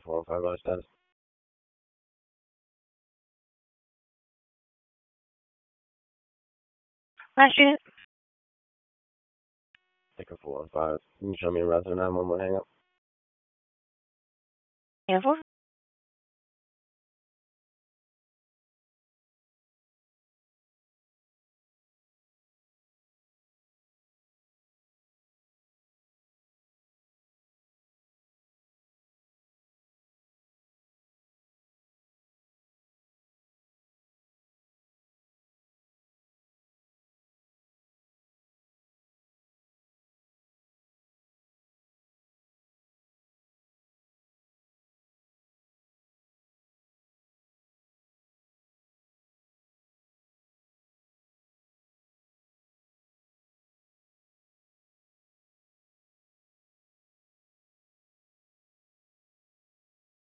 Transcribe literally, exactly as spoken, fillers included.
four one five, live status. Last unit. Take a four one five. Can you show me a resident nine one one hang up? And four.